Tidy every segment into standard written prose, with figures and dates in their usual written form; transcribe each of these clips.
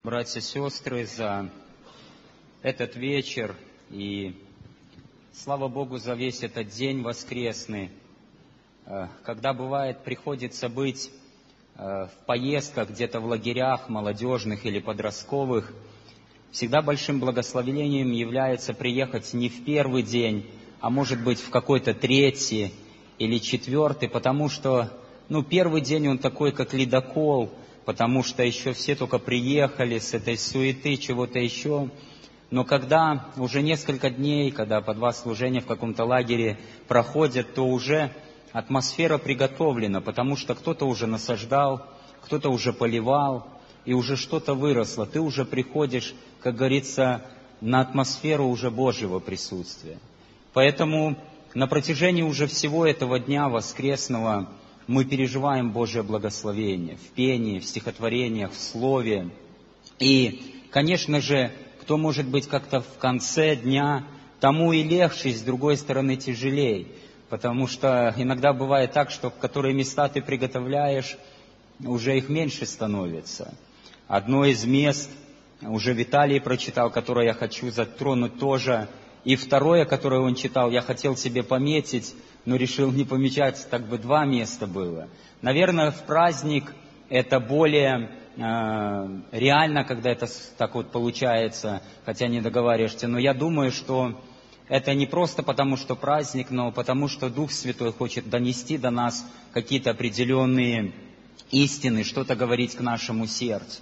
Братья и сестры, за этот вечер и слава Богу за весь этот день воскресный, когда бывает приходится быть в поездках где-то в лагерях молодежных или подростковых, всегда большим благословением является приехать не в первый день, а может быть в какой-то третий или четвертый, потому что первый день он такой, как ледокол, потому что еще все только приехали с этой суеты, чего-то еще. Но когда уже несколько дней, когда по 2 служения в каком-то лагере проходят, то уже атмосфера приготовлена, потому что кто-то уже насаждал, кто-то уже поливал, и уже что-то выросло. Ты уже приходишь, как говорится, на атмосферу уже Божьего присутствия. Поэтому на протяжении уже всего этого дня воскресного мы переживаем Божье благословение в пении, в стихотворениях, в слове. И, конечно же, кто может быть как-то в конце дня, тому и легче, и с другой стороны тяжелее. Потому что иногда бывает так, что в которые места ты приготовляешь, уже их меньше становится. Одно из мест, уже Виталий прочитал, которое я хочу затронуть тоже, и второе, которое он читал, я хотел себе пометить, но решил не помечать, так бы 2 места было. Наверное, в праздник это более реально, когда это так вот получается, хотя не договариваешься. Но я думаю, что это не просто потому, что праздник, но потому, что Дух Святой хочет донести до нас какие-то определенные истины, что-то говорить к нашему сердцу.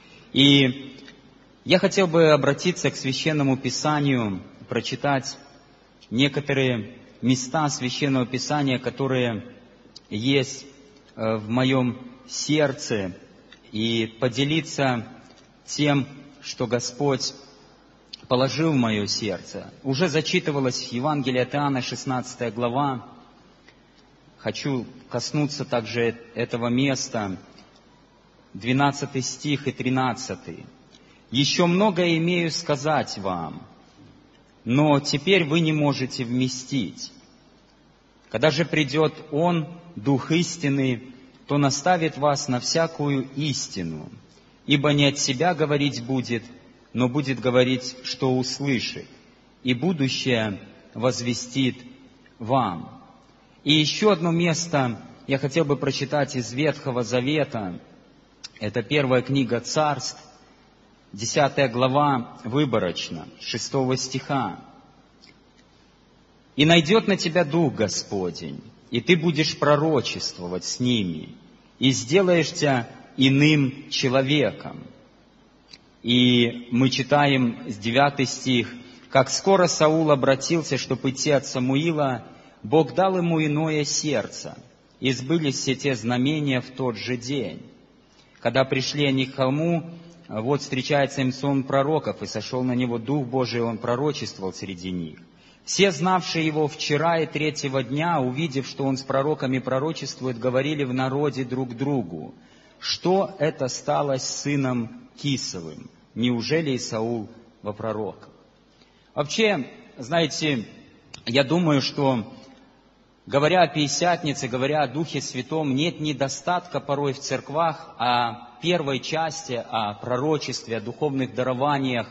И я хотел бы обратиться к Священному Писанию, прочитать некоторые места Священного Писания, которые есть в моем сердце, и поделиться тем, что Господь положил в мое сердце. Уже зачитывалось Евангелие от Иоанна, 16 глава. Хочу коснуться также этого места, 12 стих и 13. «Еще многое имею сказать вам, но теперь вы не можете вместить. Когда же придет Он, Дух истины, то наставит вас на всякую истину, ибо не от себя говорить будет, но будет говорить, что услышит, и будущее возвестит вам». И еще одно место я хотел бы прочитать из Ветхого Завета. Это 1 книга Царств, 10 глава, выборочно, 6 стиха. «И найдет на тебя Дух Господень, и ты будешь пророчествовать с ними, и сделаешься иным человеком». И мы читаем с 9 стих. «Как скоро Саул обратился, чтобы идти от Самуила, Бог дал ему иное сердце, и сбылись все те знамения в тот же день. Когда пришли они к холму, вот встречается им сон пророков, и сошел на него Дух Божий, и он пророчествовал среди них. Все, знавшие его вчера и 3-го дня, увидев, что он с пророками пророчествует, говорили в народе друг другу: что это стало с сыном Кисовым? Неужели Исаул во пророках?» Вообще, знаете, я думаю, что, говоря о Пятидесятнице, говоря о Духе Святом, нет недостатка порой в церквах о первой части, о пророчестве, о духовных дарованиях,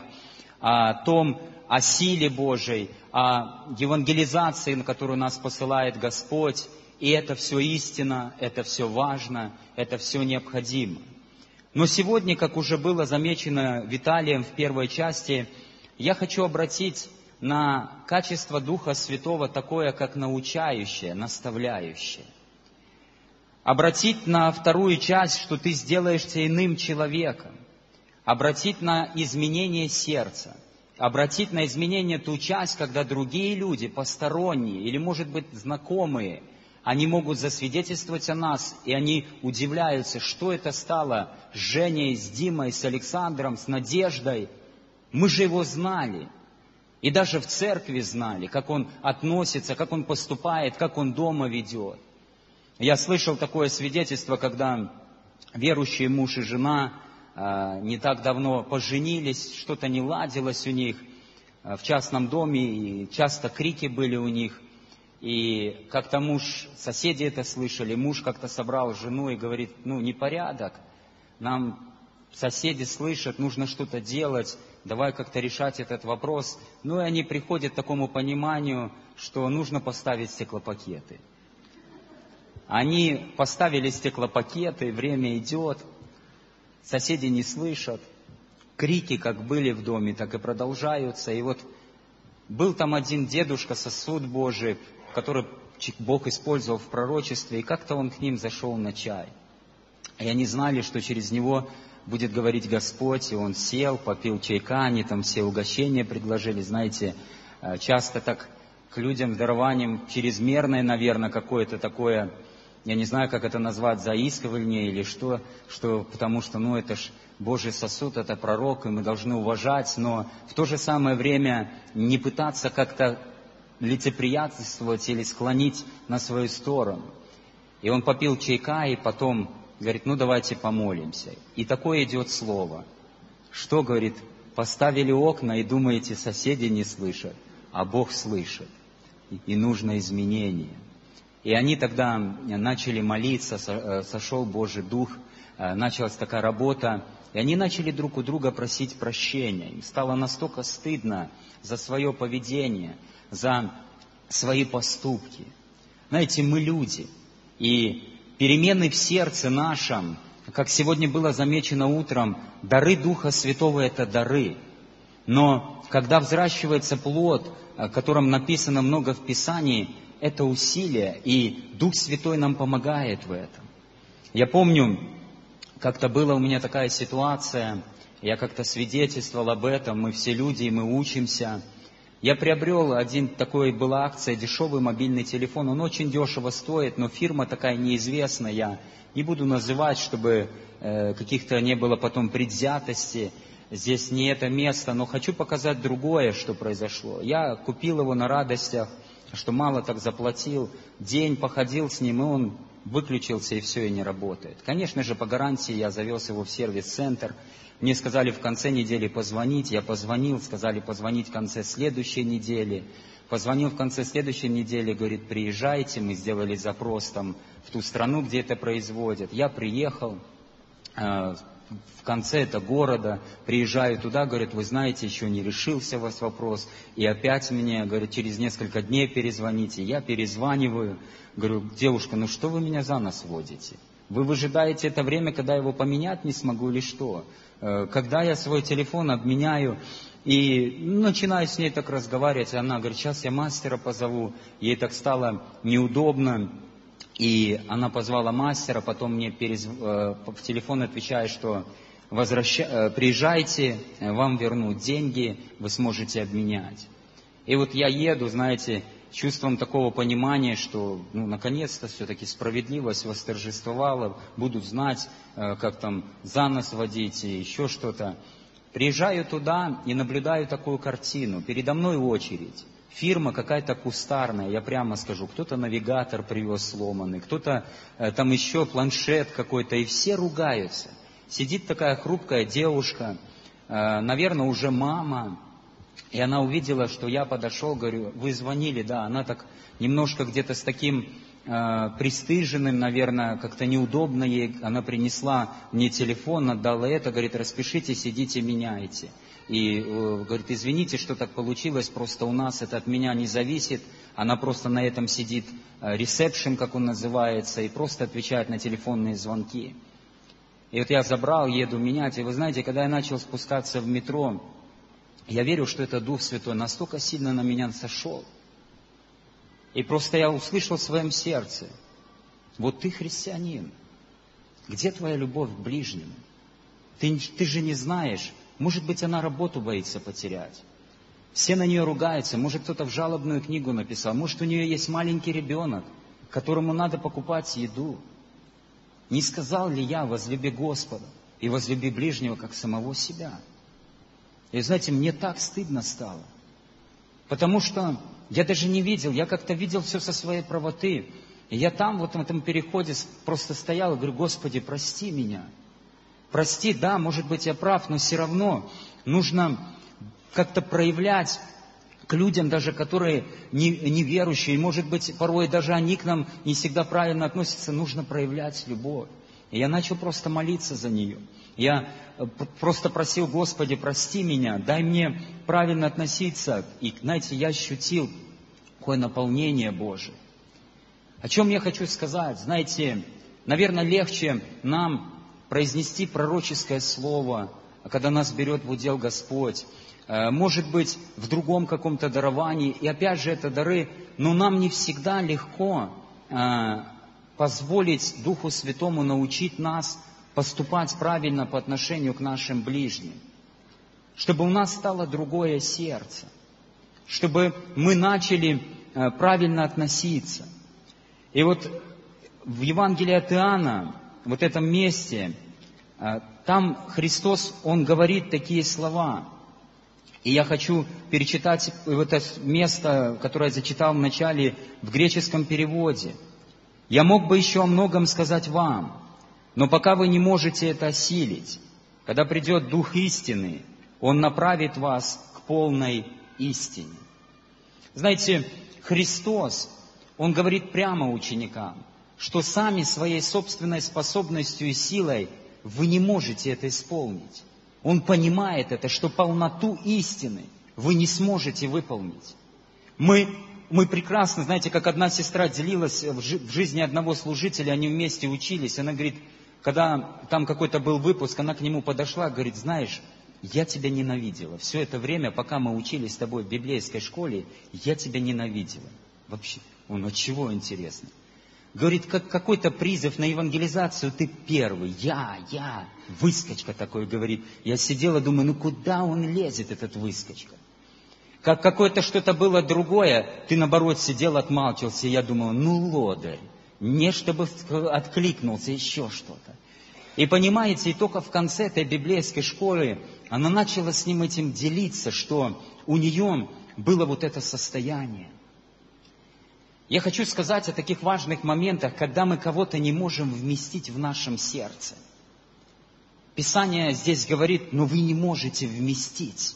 о силе Божией, о евангелизации, на которую нас посылает Господь. И это все истина, это все важно, это все необходимо. Но сегодня, как уже было замечено Виталием в первой части, я хочу обратить на качество Духа Святого такое, как научающее, наставляющее. Обратить на вторую часть, что ты сделаешься иным человеком. Обратить на изменение сердца. Обратить на изменение ту часть, когда другие люди, посторонние или, может быть, знакомые, они могут засвидетельствовать о нас, и они удивляются, что это стало с Женей, с Димой, с Александром, с Надеждой. Мы же его знали. И даже в церкви знали, как он относится, как он поступает, как он дома ведет. Я слышал такое свидетельство, когда верующие муж и жена не так давно поженились, что-то не ладилось у них в частном доме, и часто крики были у них. И как-то соседи это слышали, муж как-то собрал жену и говорит: непорядок, нам соседи слышат, нужно что-то делать, давай как-то решать этот вопрос. Ну и они приходят к такому пониманию, что нужно поставить стеклопакеты. Они поставили стеклопакеты, время идет, соседи не слышат, крики как были в доме, так и продолжаются. И вот был там один дедушка, сосуд Божий, который Бог использовал в пророчестве, и как-то он к ним зашел на чай. И они знали, что через него будет говорить Господь, и он сел, попил чайка, они там все угощения предложили. Знаете, часто так к людям с дарованием чрезмерное, наверное, какое-то такое, я не знаю, как это назвать, заискивание или что, потому что, это ж Божий сосуд, это пророк, и мы должны уважать, но в то же самое время не пытаться как-то лицеприятствовать или склонить на свою сторону. И он попил чайка, и потом говорит, давайте помолимся. И такое идет слово. Что, говорит, поставили окна и думаете, соседи не слышат, а Бог слышит. И нужно изменение. И они тогда начали молиться, сошел Божий Дух, началась такая работа. И они начали друг у друга просить прощения. Им стало настолько стыдно за свое поведение, за свои поступки. Знаете, мы люди, и перемены в сердце нашем, как сегодня было замечено утром, дары Духа Святого – это дары. Но когда взращивается плод, о котором написано много в Писании, это усилие, и Дух Святой нам помогает в этом. Я помню, как-то была у меня такая ситуация, я как-то свидетельствовал об этом, мы все люди, и мы учимся. Я приобрел была акция, дешевый мобильный телефон, он очень дешево стоит, но фирма такая неизвестная, я не буду называть, чтобы каких-то не было потом предвзятости, здесь не это место, но хочу показать другое, что произошло. Я купил его на радостях, что мало так заплатил, день походил с ним, и он выключился, и все, и не работает. Конечно же, по гарантии я завез его в сервис-центр. Мне сказали в конце недели позвонить, я позвонил, сказали позвонить в конце следующей недели. Позвонил в конце следующей недели, говорит, приезжайте, мы сделали запрос там в ту страну, где это производят. Я приехал, в конце этого города, приезжаю туда, говорят, вы знаете, еще не решился у вас вопрос, и опять мне, говорят, через несколько дней перезвоните. Я перезваниваю, говорю, девушка, что вы меня за нос водите? Вы выжидаете это время, когда я его поменять не смогу или что? Когда я свой телефон обменяю, и начинаю с ней так разговаривать, она говорит, сейчас я мастера позову, ей так стало неудобно. И она позвала мастера, потом мне в телефон отвечает, что приезжайте, вам вернут деньги, вы сможете обменять. И вот я еду, знаете, чувством такого понимания, что наконец-то все-таки справедливость восторжествовала, будут знать, как там за нос водить и еще что-то. Приезжаю туда и наблюдаю такую картину. Передо мной очередь. Фирма какая-то кустарная, я прямо скажу, кто-то навигатор привез сломанный, кто-то там еще планшет какой-то, и все ругаются. Сидит такая хрупкая девушка, наверное, уже мама, и она увидела, что я подошел, говорю, вы звонили, да, она так немножко где-то с таким пристыженным, наверное, как-то неудобно ей, она принесла мне телефон, отдала это, говорит, распишитесь, идите, меняйте. И говорит, извините, что так получилось, просто у нас это от меня не зависит, она просто на этом сидит, ресепшн, как он называется, и просто отвечает на телефонные звонки. И вот я забрал, еду менять, и вы знаете, когда я начал спускаться в метро, я верю, что это Дух Святой настолько сильно на меня сошел. И просто я услышал в своем сердце, вот ты христианин, где твоя любовь к ближнему? Ты же не знаешь, может быть, она работу боится потерять. Все на нее ругаются, может, кто-то в жалобную книгу написал, может, у нее есть маленький ребенок, которому надо покупать еду. Не сказал ли я, возлюби Господа и возлюби ближнего, как самого себя? И знаете, мне так стыдно стало, потому что я даже не видел, я как-то видел все со своей правоты. И я там, вот в этом переходе просто стоял и говорю, Господи, прости меня. Прости, да, может быть, я прав, но все равно нужно как-то проявлять к людям, даже которые неверующие, и, может быть, порой даже они к нам не всегда правильно относятся, нужно проявлять любовь. И я начал просто молиться за нее. Я просто просил: Господи, прости меня, дай мне правильно относиться. И, знаете, я ощутил такое наполнение Божие. О чем я хочу сказать? Знаете, наверное, легче нам произнести пророческое слово, когда нас берет в удел Господь. Может быть, в другом каком-то даровании. И опять же, это дары. Но нам не всегда легко позволить Духу Святому научить нас поступать правильно по отношению к нашим ближним. Чтобы у нас стало другое сердце. Чтобы мы начали правильно относиться. И вот в Евангелии от Иоанна, в этом месте, там Христос, Он говорит такие слова. И я хочу перечитать это место, которое я зачитал в начале в греческом переводе. «Я мог бы еще о многом сказать вам, но пока вы не можете это осилить. Когда придет Дух истины, Он направит вас к полной истине». Знаете, Христос, Он говорит прямо ученикам, что сами своей собственной способностью и силой вы не можете это исполнить. Он понимает это, что полноту истины вы не сможете выполнить. Мы прекрасно, знаете, как одна сестра делилась в жизни одного служителя, они вместе учились. Она говорит, когда там какой-то был выпуск, она к нему подошла, говорит: знаешь, я тебя ненавидела. Все это время, пока мы учились с тобой в библейской школе, я тебя ненавидела. Вообще, от чего интересно? Говорит, как какой-то призыв на евангелизацию, ты первый, я, выскочка такой, говорит. Я сидела, думаю, куда он лезет, этот выскочка? Как какое-то что-то было другое, ты наоборот сидел, отмалчивался, и я думал, лодырь, не чтобы откликнулся, еще что-то. И понимаете, и только в конце этой библейской школы она начала с ним этим делиться, что у нее было вот это состояние. Я хочу сказать о таких важных моментах, когда мы кого-то не можем вместить в нашем сердце. Писание здесь говорит, вы не можете вместить.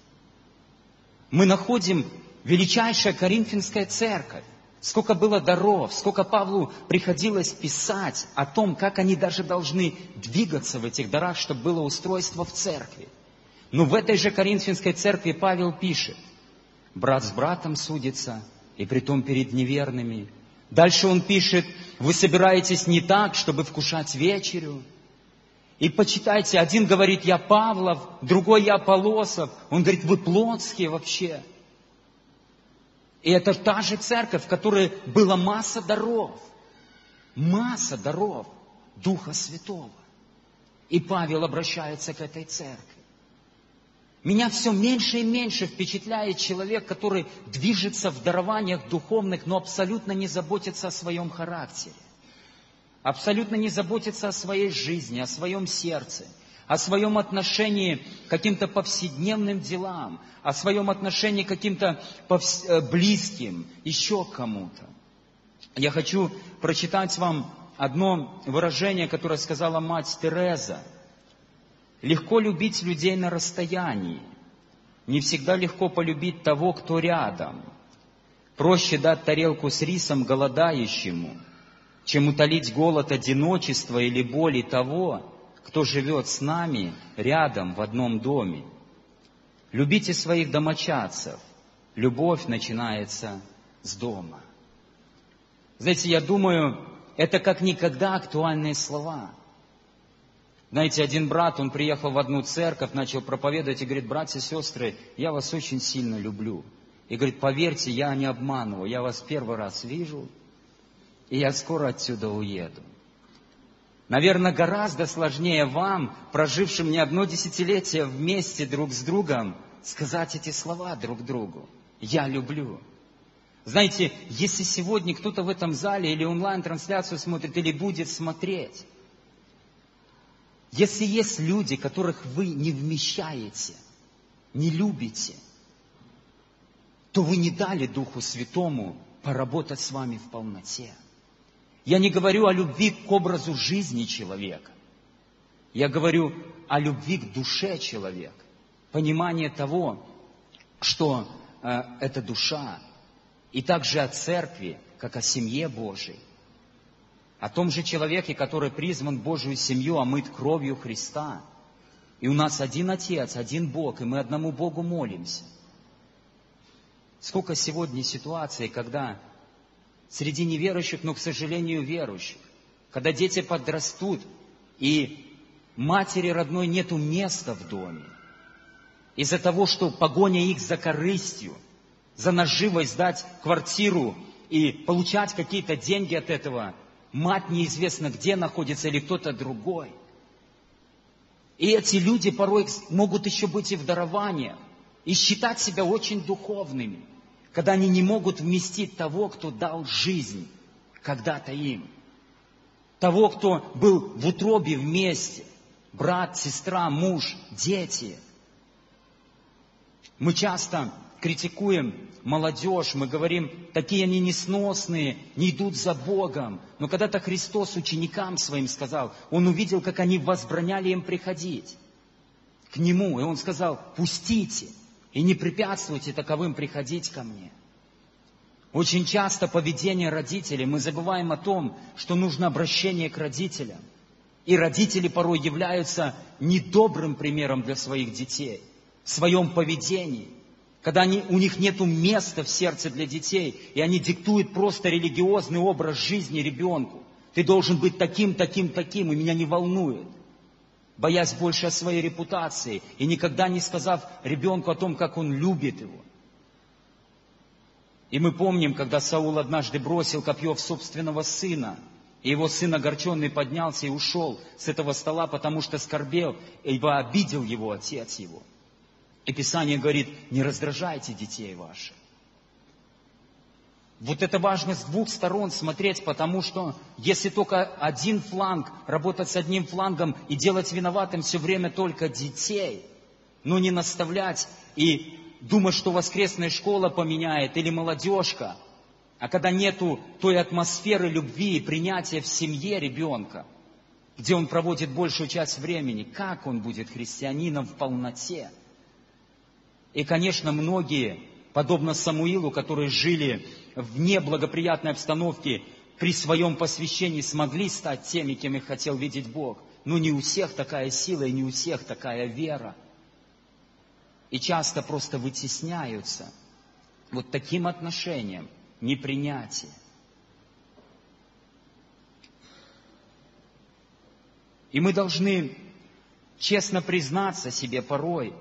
Мы находим величайшая Коринфянская церковь. Сколько было даров, сколько Павлу приходилось писать о том, как они даже должны двигаться в этих дарах, чтобы было устройство в церкви. Но в этой же Коринфянской церкви Павел пишет: брат с братом судится, и притом перед неверными. Дальше он пишет: вы собираетесь не так, чтобы вкушать вечерю. И почитайте, один говорит: я Павлов, другой: я Аполлосов. Он говорит: вы плотские вообще. И это та же церковь, в которой была масса даров Духа Святого. И Павел обращается к этой церкви. Меня все меньше и меньше впечатляет человек, который движется в дарованиях духовных, но абсолютно не заботится о своем характере. Абсолютно не заботится о своей жизни, о своем сердце, о своем отношении к каким-то повседневным делам, о своем отношении к каким-то близким, еще к кому-то. Я хочу прочитать вам одно выражение, которое сказала мать Тереза. Легко любить людей на расстоянии. Не всегда легко полюбить того, кто рядом. Проще дать тарелку с рисом голодающему, чем утолить голод одиночества или боли того, кто живет с нами рядом в одном доме. Любите своих домочадцев. Любовь начинается с дома. Знаете, я думаю, это как никогда актуальные слова. Знаете, один брат, он приехал в одну церковь, начал проповедовать и говорит: братья и сестры, я вас очень сильно люблю. И говорит: поверьте, я не обманываю, я вас первый раз вижу, и я скоро отсюда уеду. Наверное, гораздо сложнее вам, прожившим не одно десятилетие вместе друг с другом, сказать эти слова друг другу: я люблю. Знаете, если сегодня кто-то в этом зале или онлайн-трансляцию смотрит, или будет смотреть, если есть люди, которых вы не вмещаете, не любите, то вы не дали Духу Святому поработать с вами в полноте. Я не говорю о любви к образу жизни человека. Я говорю о любви к душе человека. Понимание того, что это душа. И также о церкви, как о семье Божией. О том же человеке, который призван в Божию семью, омыт кровью Христа. И у нас один Отец, один Бог, и мы одному Богу молимся. Сколько сегодня ситуаций, когда среди неверующих, но, к сожалению, верующих, когда дети подрастут, и матери родной нету места в доме, из-за того, что погоня их за корыстью, за наживой сдать квартиру и получать какие-то деньги от этого, мать неизвестно где находится или кто-то другой. И эти люди порой могут еще быть и в дарованиях, и считать себя очень духовными, когда они не могут вместить того, кто дал жизнь когда-то им. Того, кто был в утробе вместе, брат, сестра, муж, дети. Мы часто критикуем молодежь, мы говорим, такие они несносные, не идут за Богом. Но когда-то Христос ученикам своим сказал, Он увидел, как они возбраняли им приходить к Нему. И Он сказал, пустите и не препятствуйте таковым приходить ко Мне. Очень часто поведение родителей, мы забываем о том, что нужно обращение к родителям. И родители порой являются недобрым примером для своих детей в своем поведении. Когда у них нет места в сердце для детей, и они диктуют просто религиозный образ жизни ребенку. Ты должен быть таким, таким, таким, и меня не волнует. Боясь больше о своей репутации, и никогда не сказав ребенку о том, как он любит его. И мы помним, когда Саул однажды бросил копье в собственного сына, и его сын огорченный поднялся и ушел с этого стола, потому что скорбел, ибо обидел его отец его. И Писание говорит, не раздражайте детей ваших. Вот это важно с двух сторон смотреть, потому что если только один фланг, работать с одним флангом и делать виноватым все время только детей, но не наставлять и думать, что воскресная школа поменяет или молодежка, а когда нету той атмосферы любви и принятия в семье ребенка, где он проводит большую часть времени, как он будет христианином в полноте? И, конечно, многие, подобно Самуилу, которые жили в неблагоприятной обстановке, при своем посвящении смогли стать теми, кем их хотел видеть Бог. Но не у всех такая сила и не у всех такая вера. И часто просто вытесняются вот таким отношением, непринятием. И мы должны честно признаться себе порой,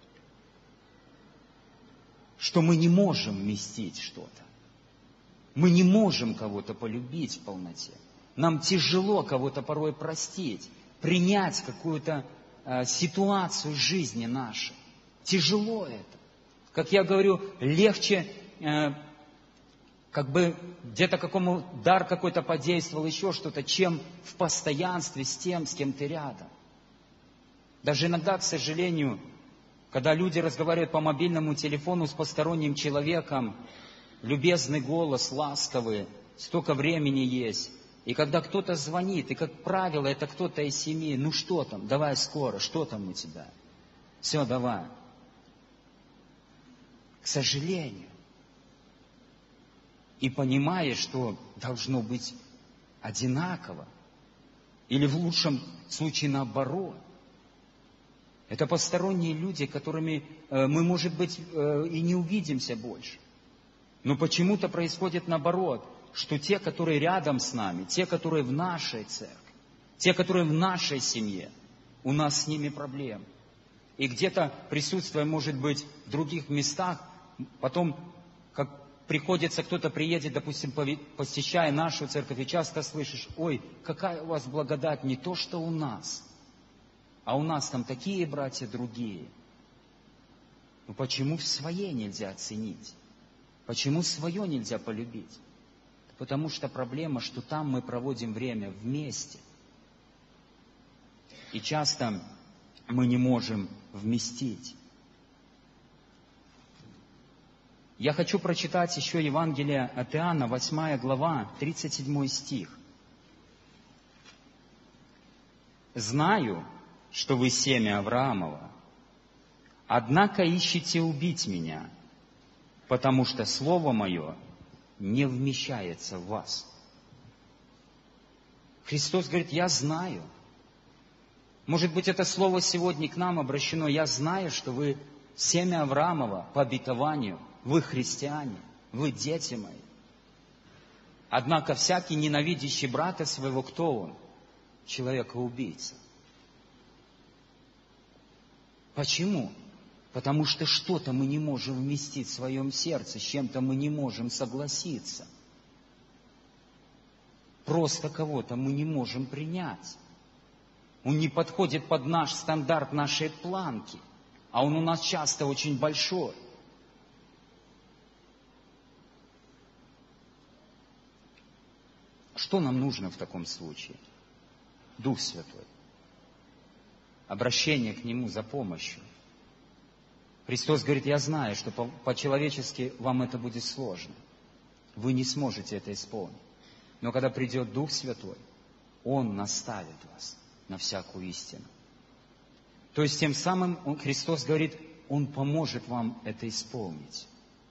что мы не можем вместить что-то. Мы не можем кого-то полюбить в полноте. Нам тяжело кого-то порой простить, принять какую-то ситуацию жизни нашей. Тяжело это. Как я говорю, легче, как бы где-то какому дар какой-то подействовал, еще что-то, чем в постоянстве с тем, с кем ты рядом. Даже иногда, к сожалению, когда люди разговаривают по мобильному телефону с посторонним человеком, любезный голос, ласковый, столько времени есть. И когда кто-то звонит, и, как правило, это кто-то из семьи, ну что там, давай скоро, что там у тебя? Все, давай. К сожалению. И понимаешь, что должно быть одинаково. Или в лучшем случае наоборот. Это посторонние люди, которыми мы, может быть, и не увидимся больше. Но почему-то происходит наоборот, что те, которые рядом с нами, те, которые в нашей церкви, те, которые в нашей семье, у нас с ними проблемы. И где-то присутствуя, может быть, в других местах, потом, как приходится, кто-то приедет, допустим, посещая нашу церковь, и часто слышишь, ой, какая у вас благодать, не то, что у нас, а у нас там такие братья другие. Ну почему в своей нельзя оценить? Почему свое нельзя полюбить? Потому что проблема, что там мы проводим время вместе. И часто мы не можем вместить. Я хочу прочитать еще Евангелие от Иоанна, 8 глава, 37 стих. «Знаю, что вы семя Авраамова, однако ищете убить меня, потому что слово мое не вмещается в вас». Христос говорит, я знаю. Может быть, это слово сегодня к нам обращено. Я знаю, что вы семя Авраамова по обетованию, вы христиане, вы дети мои. Однако всякий ненавидящий брата своего, кто он? Человека-убийца. Почему? Потому что что-то мы не можем вместить в своем сердце, с чем-то мы не можем согласиться. Просто кого-то мы не можем принять. Он не подходит под наш стандарт, нашей планки, а он у нас часто очень большой. Что нам нужно в таком случае? Дух Святой. Обращение к Нему за помощью. Христос говорит, я знаю, что по-человечески вам это будет сложно. Вы не сможете это исполнить. Но когда придет Дух Святой, Он наставит вас на всякую истину. То есть тем самым Христос говорит, Он поможет вам это исполнить.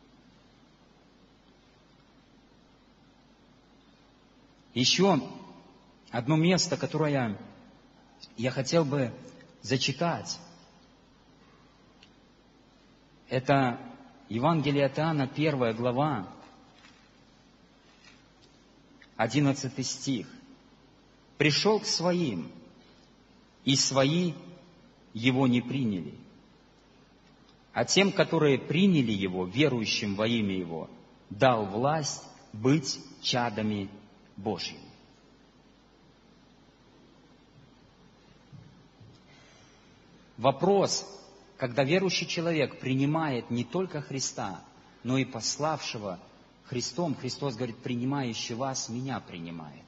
Еще одно место, которое я хотел бы зачитать, это Евангелие от Иоанна, 1 глава, 11 стих. «Пришел к своим, и свои Его не приняли. А тем, которые приняли Его, верующим во имя Его, дал власть быть чадами Божьими». Вопрос, когда верующий человек принимает не только Христа, но и пославшего Христом, Христос говорит, принимающий вас, меня принимает.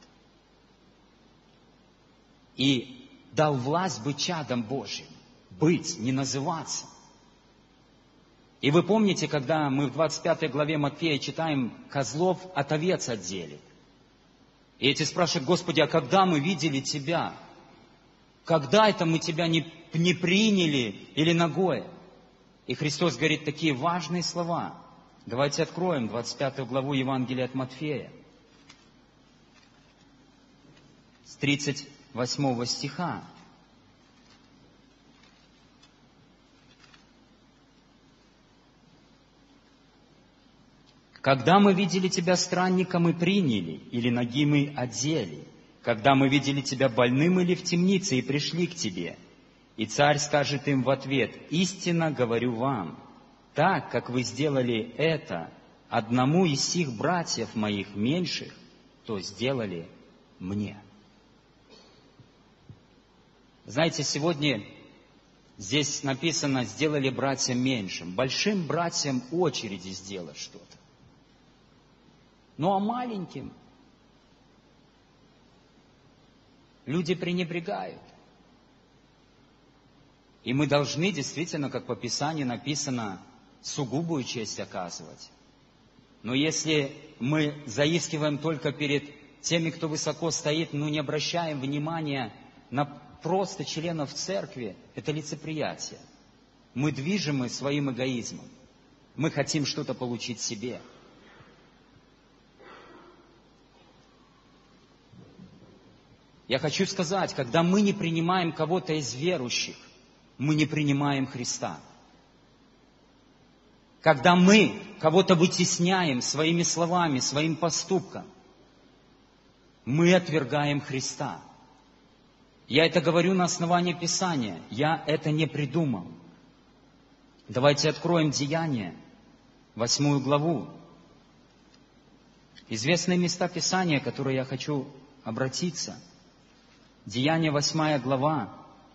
И дал власть быть чадом Божьим. Быть, не называться. И вы помните, когда мы в 25 главе Матфея читаем, козлов от овец отдели. И эти спрашивают, Господи, а когда мы видели Тебя? Когда это мы Тебя не приняли или ногой? И Христос говорит такие важные слова. Давайте откроем 25 главу Евангелия от Матфея. С 38 стиха. «Когда мы видели Тебя странником и приняли, или нагим и одели, когда мы видели Тебя больным или в темнице и пришли к Тебе». И царь скажет им в ответ, «Истинно говорю вам, так, как вы сделали это одному из сих братьев моих меньших, то сделали мне». Знаете, сегодня здесь написано, сделали братьям меньшим. Большим братьям очереди сделать что-то. Ну а маленьким люди пренебрегают. И мы должны действительно, как по Писанию написано, сугубую честь оказывать. Но если мы заискиваем только перед теми, кто высоко стоит, но не обращаем внимания на просто членов церкви, это лицеприятие. Мы движимы своим эгоизмом. Мы хотим что-то получить себе. Я хочу сказать, когда мы не принимаем кого-то из верующих, мы не принимаем Христа. Когда мы кого-то вытесняем своими словами, своим поступком, мы отвергаем Христа. Я это говорю на основании Писания. Я это не придумал. Давайте откроем Деяния, 8 главу. Известные места Писания, которые я хочу обратиться. Деяния, 8 глава,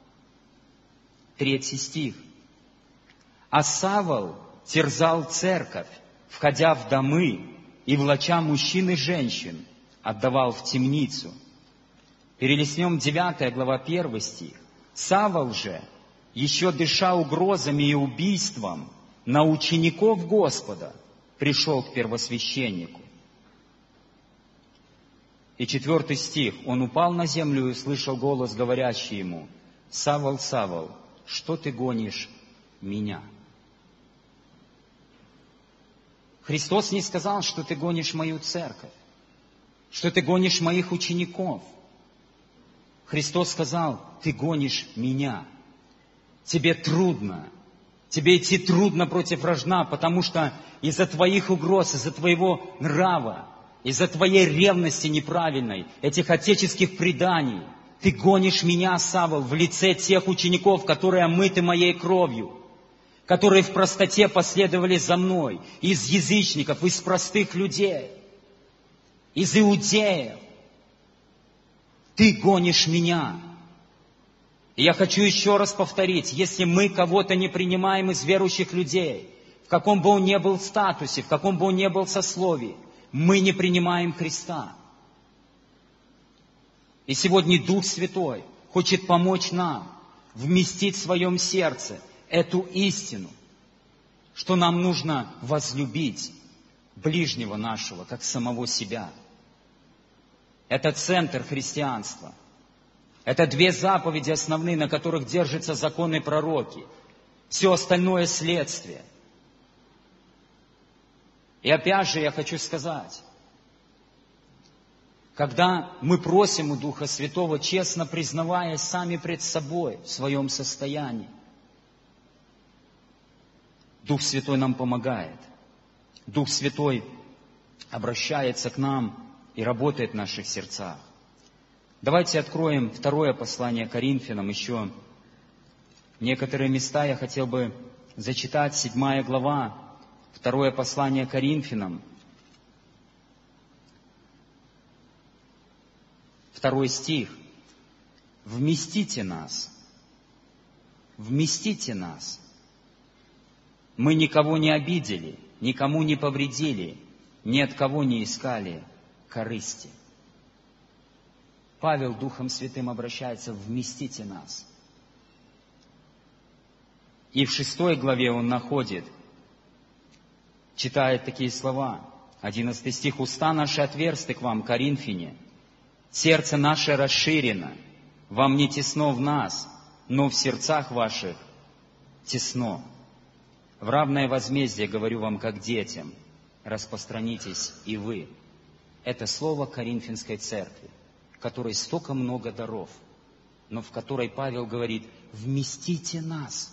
3 стих. «А Савл терзал церковь, входя в домы и влача мужчин и женщин, отдавал в темницу». Перелистнем 9 глава, 1 стих. «Савл же, еще дыша угрозами и убийством на учеников Господа, пришел к первосвященнику». И 4 стих. «Он упал на землю и услышал голос, говорящий ему: Савл, Савл, что ты гонишь меня?» Христос не сказал, что ты гонишь мою церковь, что ты гонишь моих учеников. Христос сказал: ты гонишь меня. Тебе трудно. Тебе идти трудно против вражда, потому что из-за твоих угроз, из-за твоего нрава, из-за твоей ревности неправильной, этих отеческих преданий, ты гонишь меня, Савл, в лице тех учеников, которые омыты моей кровью, которые в простоте последовали за мной, из язычников, из простых людей, из иудеев. Ты гонишь меня. И я хочу еще раз повторить, если мы кого-то не принимаем из верующих людей, в каком бы он ни был статусе, в каком бы он ни был сословии, мы не принимаем Христа. И сегодня Дух Святой хочет помочь нам вместить в своем сердце эту истину, что нам нужно возлюбить ближнего нашего, как самого себя. Это центр христианства. Это две заповеди основные, на которых держатся законы и пророки. Все остальное следствие. И опять же я хочу сказать, когда мы просим у Духа Святого, честно признаваясь сами пред собой в своем состоянии, Дух Святой нам помогает. Дух Святой обращается к нам и работает в наших сердцах. Давайте откроем второе послание Коринфянам. Еще некоторые места я хотел бы зачитать. 7 глава, второе послание Коринфянам. 2 стих. «Вместите нас, вместите нас. Мы никого не обидели, никому не повредили, ни от кого не искали корысти». Павел Духом Святым обращается: «Вместите нас». И в 6 главе он находит, читает такие слова, 11 стих: «Уста наши отверсты к вам, коринфяне, сердце наше расширено, вам не тесно в нас, но в сердцах ваших тесно. В равное возмездие говорю вам, как детям, распространитесь и вы». Это слово Коринфянской церкви, в которой столько много даров, но в которой Павел говорит: «Вместите нас».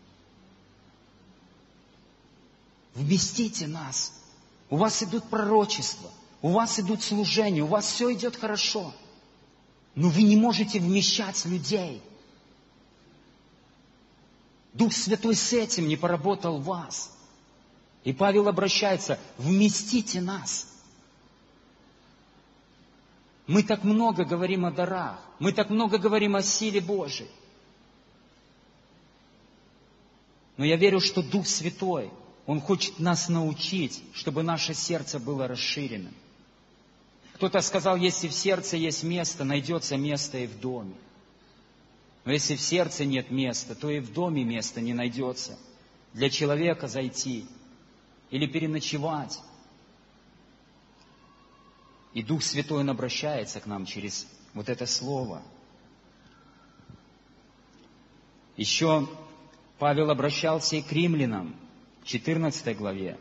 Вместите нас. У вас идут пророчества, у вас идут служения, у вас все идет хорошо. Но вы не можете вмещать людей. Дух Святой с этим не поработал в вас. И Павел обращается: «Вместите нас». Мы так много говорим о дарах, мы так много говорим о силе Божией. Но я верю, что Дух Святой, Он хочет нас научить, чтобы наше сердце было расширенным. Кто-то сказал: если в сердце есть место, найдется место и в доме. Но если в сердце нет места, то и в доме места не найдется для человека зайти или переночевать. И Дух Святой, Он обращается к нам через вот это слово. Еще Павел обращался и к римлянам в 14 главе.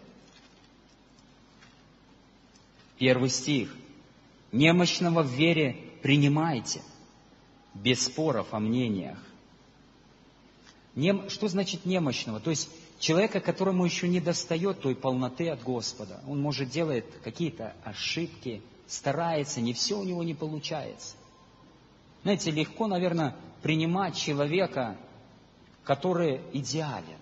1 стих. «Немощного в вере принимайте, без споров о мнениях». Что значит немощного? То есть человека, которому еще не достает той полноты от Господа. Он, может, делает какие-то ошибки, старается, не все у него не получается. Знаете, легко, наверное, принимать человека, который идеален.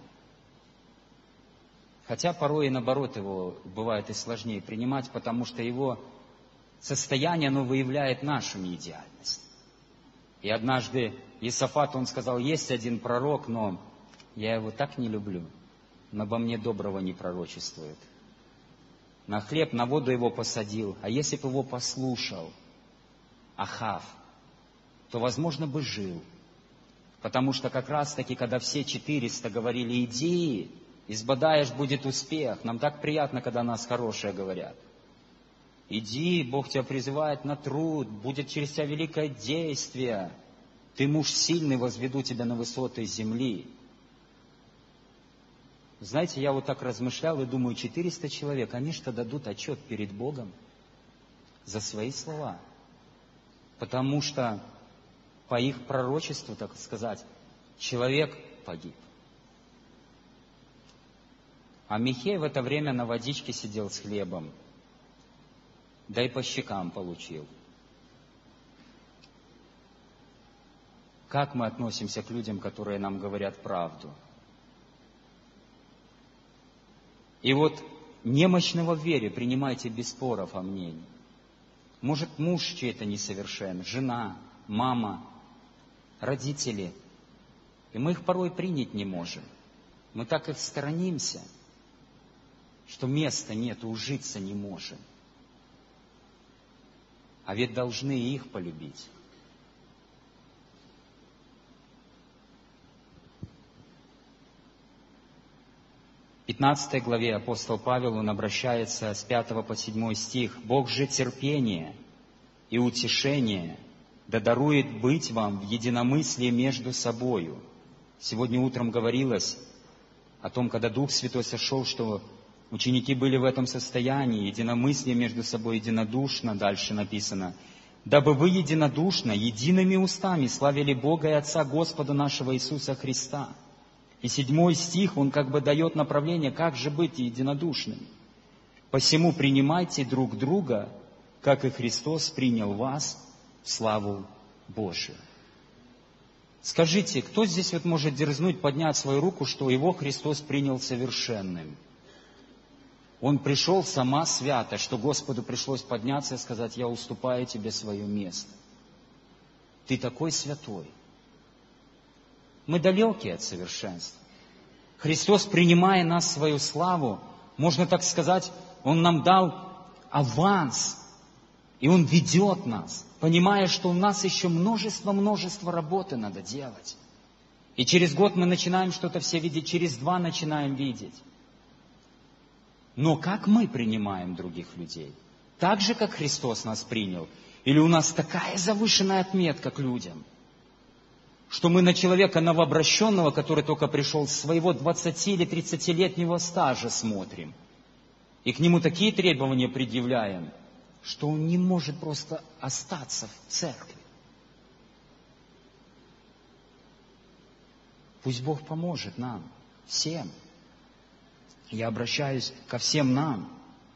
Хотя порой и наоборот его бывает и сложнее принимать, потому что его состояние, оно выявляет нашу неидеальность. И однажды Иосафат, он сказал: есть один пророк, но я его так не люблю, он обо мне доброго не пророчествует. На хлеб, на воду его посадил, а если бы его послушал Ахав, то, возможно, бы жил. Потому что как раз-таки, когда все 400 говорили: иди, избадаешь, будет успех. Нам так приятно, когда нас хорошее говорят. Иди, Бог тебя призывает на труд, будет через тебя великое действие. Ты муж сильный, возведу тебя на высоты земли. Знаете, я вот так размышлял и думаю, 400 человек, они что дадут отчет перед Богом за свои слова. Потому что по их пророчеству, так сказать, человек погиб. А Михей в это время на водичке сидел с хлебом, да и по щекам получил. Как мы относимся к людям, которые нам говорят правду? И вот немощного в вере принимайте без споров о мнении. Может, муж чей-то несовершен, жена, мама, родители. И мы их порой принять не можем. Мы так их сторонимся, что места нет, ужиться не можем. А ведь должны их полюбить. В 15 главе апостол Павел, он обращается с 5 по 7 стих. «Бог же терпение и утешение да дарует быть вам в единомыслии между собою». Сегодня утром говорилось о том, когда Дух Святой сошел, что ученики были в этом состоянии, единомыслие между собой, единодушно, дальше написано, «Дабы вы единодушно, едиными устами славили Бога и Отца Господа нашего Иисуса Христа». И 7 стих, он как бы дает направление, как же быть единодушными. «Посему принимайте друг друга, как и Христос принял вас в славу Божию». Скажите, кто здесь вот может дерзнуть поднять свою руку, что его Христос принял совершенным? Он пришел сама свято, что Господу пришлось подняться и сказать: «Я уступаю тебе свое место». Ты такой святой. Мы далеки от совершенства. Христос, принимая нас в свою славу, можно так сказать, Он нам дал аванс, и Он ведет нас, понимая, что у нас еще множество работы надо делать. И через год мы начинаем что-то все видеть, через 2 начинаем видеть. Но как мы принимаем других людей? Так же, как Христос нас принял? Или у нас такая завышенная отметка к людям, что мы на человека новообращенного, который только пришел с своего 20 или 30-летнего стажа, смотрим, и к нему такие требования предъявляем, что он не может просто остаться в церкви. Пусть Бог поможет нам, всем. Я обращаюсь ко всем нам.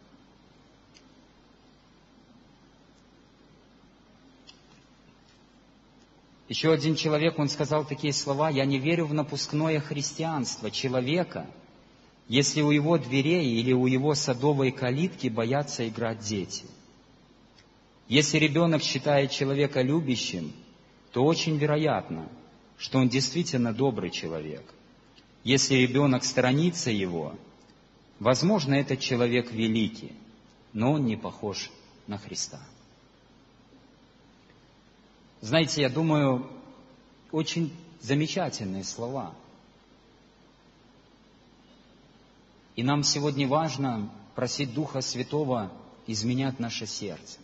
Еще один человек, он сказал такие слова: «Я не верю в напускное христианство человека, если у его дверей или у его садовой калитки боятся играть дети. Если ребенок считает человека любящим, то очень вероятно, что он действительно добрый человек. Если ребенок сторонится его, возможно, этот человек великий, но он не похож на Христа». Знаете, я думаю, очень замечательные слова. И нам сегодня важно просить Духа Святого изменять наше сердце.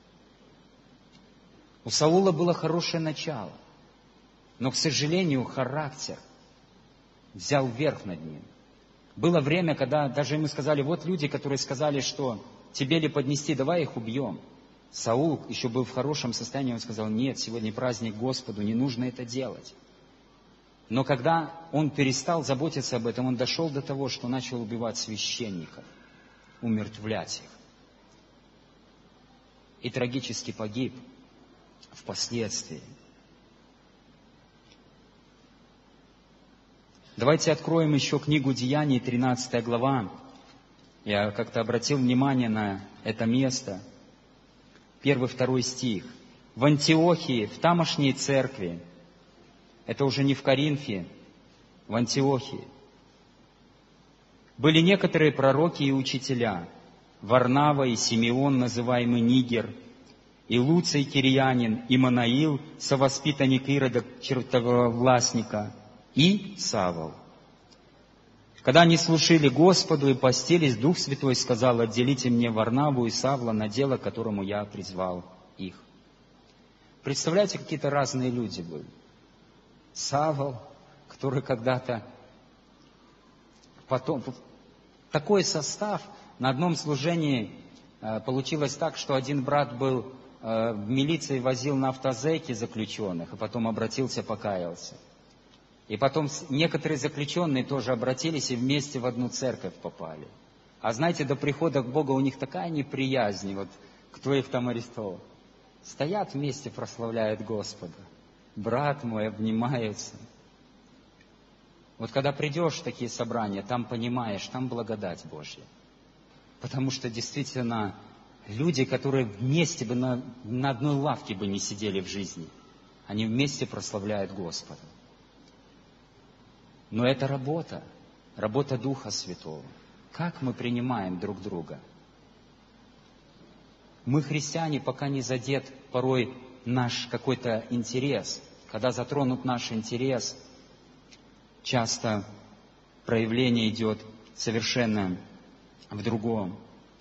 У Саула было хорошее начало, но, к сожалению, характер взял верх над ним. Было время, когда даже ему сказали: вот люди, которые сказали, что тебе ли поднести, давай их убьем. Саул еще был в хорошем состоянии, он сказал: нет, сегодня праздник Господу, не нужно это делать. Но когда он перестал заботиться об этом, он дошел до того, что начал убивать священников, умертвлять их. И трагически погиб впоследствии. Давайте откроем еще книгу Деяний, 13 глава. Я как-то обратил внимание на это место. 1-2 стих. В Антиохии, в тамошней церкви, это уже не в Коринфе, в Антиохии, были некоторые пророки и учителя: Варнава и Симеон, называемый Нигер, и Луций Кириянин, и Манаил, совоспитанник Ирода чертовластника, и Савол. Когда они служили Господу и постились, Дух Святой сказал: отделите мне Варнаву и Савла на дело, к которому я призвал их. Представляете, какие-то разные люди были. Савол, который когда-то потом... Такой состав на одном служении получилось так, что один брат был в милиции возил на автозеке заключенных, и потом обратился, покаялся. И потом некоторые заключенные тоже обратились и вместе в одну церковь попали. А знаете, до прихода к Богу у них такая неприязнь, вот кто их там арестовал. Стоят вместе, прославляют Господа. Брат мой, обнимаются. Вот когда придешь в такие собрания, там понимаешь, там благодать Божья. Потому что действительно люди, которые вместе бы на одной лавке бы не сидели в жизни, они вместе прославляют Господа. Но это работа Духа Святого. Как мы принимаем друг друга? Мы, христиане, пока не задет порой наш какой-то интерес. Когда затронут наш интерес, часто проявление идет совершенно в другом.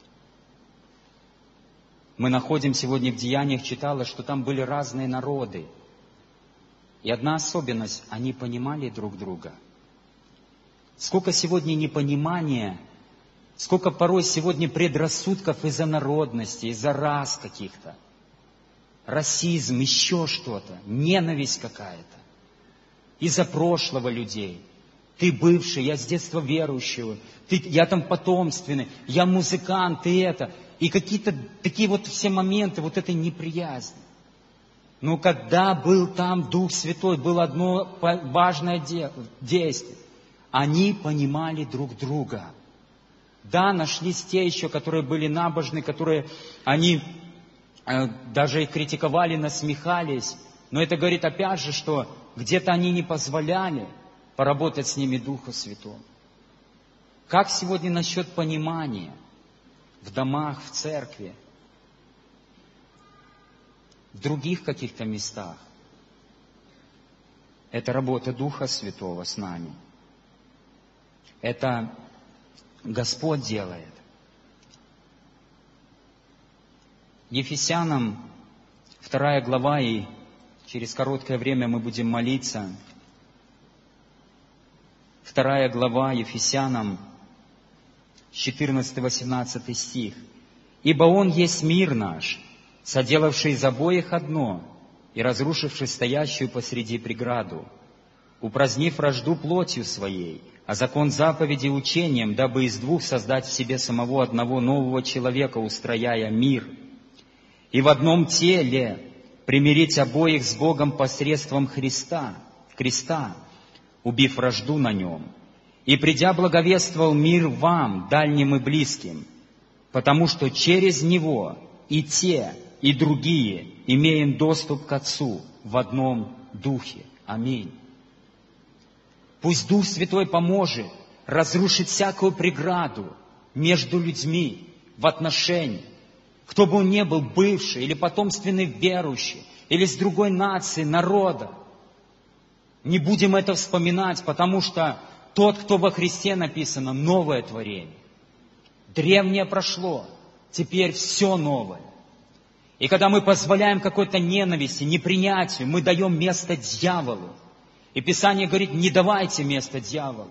Мы находим сегодня в Деяниях, читала, что там были разные народы. И одна особенность, они понимали друг друга. Сколько сегодня непонимания, сколько порой сегодня предрассудков из-за народности, из-за рас каких-то. Расизм, еще что-то, ненависть какая-то. Из-за прошлого людей. Ты бывший, я с детства верующий, я там потомственный, я музыкант, ты это. И какие-то такие вот все моменты, вот этой неприязни. Но когда был там Дух Святой, было одно важное действие. Они понимали друг друга. Да, нашлись те еще, которые были набожны, которые они даже и критиковали, насмехались. Но это говорит опять же, что где-то они не позволяли поработать с ними Духу Святому. Как сегодня насчет понимания в домах, в церкви, в других каких-то местах? Это работа Духа Святого с нами. Это Господь делает. Ефесянам 2 глава, и через короткое время мы будем молиться. 2 глава Ефесянам, 14-18 стих. «Ибо Он есть мир наш, соделавший из обоих одно, и разрушивший стоящую посреди преграду, упразднив вражду плотью своей, а закон заповеди учением, дабы из двух создать в себе самого одного нового человека, устрояя мир, и в одном теле примирить обоих с Богом посредством креста, убив вражду на нем, и придя благовествовал мир вам, дальним и близким, потому что через Него и те, и другие имеем доступ к Отцу в одном Духе. Аминь». Пусть Дух Святой поможет разрушить всякую преграду между людьми в отношениях. Кто бы он ни был, бывший или потомственный верующий, или с другой нации, народа. Не будем это вспоминать, потому что тот, кто во Христе, написано, новое творение. Древнее прошло, теперь все новое. И когда мы позволяем какой-то ненависти, непринятию, мы даем место дьяволу. И Писание говорит, не давайте место дьяволу.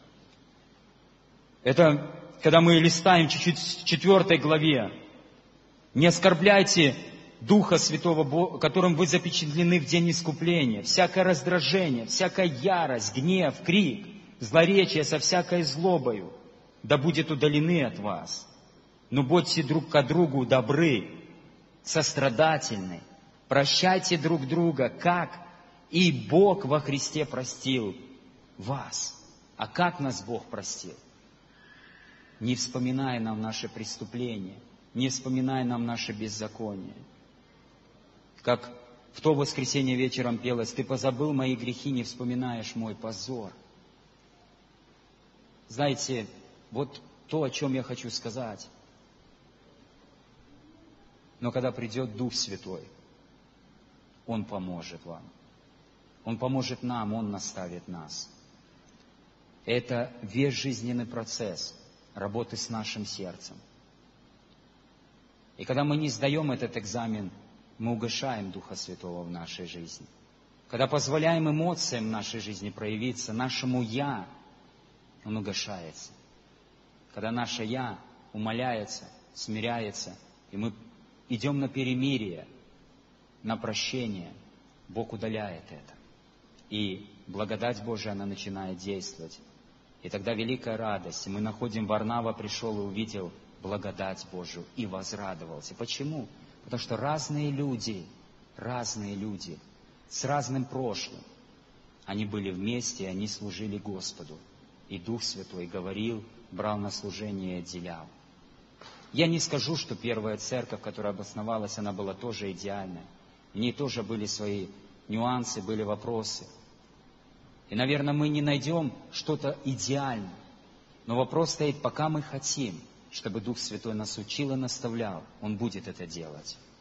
Это, когда мы листаем чуть-чуть в 4 главе. Не оскорбляйте Духа Святого, которым вы запечатлены в день искупления. Всякое раздражение, всякая ярость, гнев, крик, злоречие со всякой злобою, да будет удалены от вас. Но будьте друг к другу добры, сострадательны, прощайте друг друга, как и Бог во Христе простил вас. А как нас Бог простил? Не вспоминая нам наши преступления, не вспоминая нам наше беззаконие. Как в то воскресенье вечером пелось, «Ты позабыл мои грехи, не вспоминаешь мой позор». Знаете, вот то, о чем я хочу сказать. Но когда придет Дух Святой, Он поможет вам. Он поможет нам, Он наставит нас. Это весь жизненный процесс работы с нашим сердцем. И когда мы не сдаем этот экзамен, мы угашаем Духа Святого в нашей жизни. Когда позволяем эмоциям в нашей жизни проявиться, нашему «я», он угашается. Когда наше «я» умаляется, смиряется, и мы идем на перемирие, на прощение, Бог удаляет это. И благодать Божия, она начинает действовать. И тогда великая радость. И мы находим, Варнава пришел и увидел благодать Божию и возрадовался. Почему? Потому что разные люди с разным прошлым, они были вместе, и они служили Господу. И Дух Святой говорил, брал на служение и отделял. Я не скажу, что первая церковь, которая обосновалась, она была тоже идеальная. В ней тоже были свои нюансы, были вопросы. И, наверное, мы не найдем что-то идеальное. Но вопрос стоит, пока мы хотим, чтобы Дух Святой нас учил и наставлял, Он будет это делать.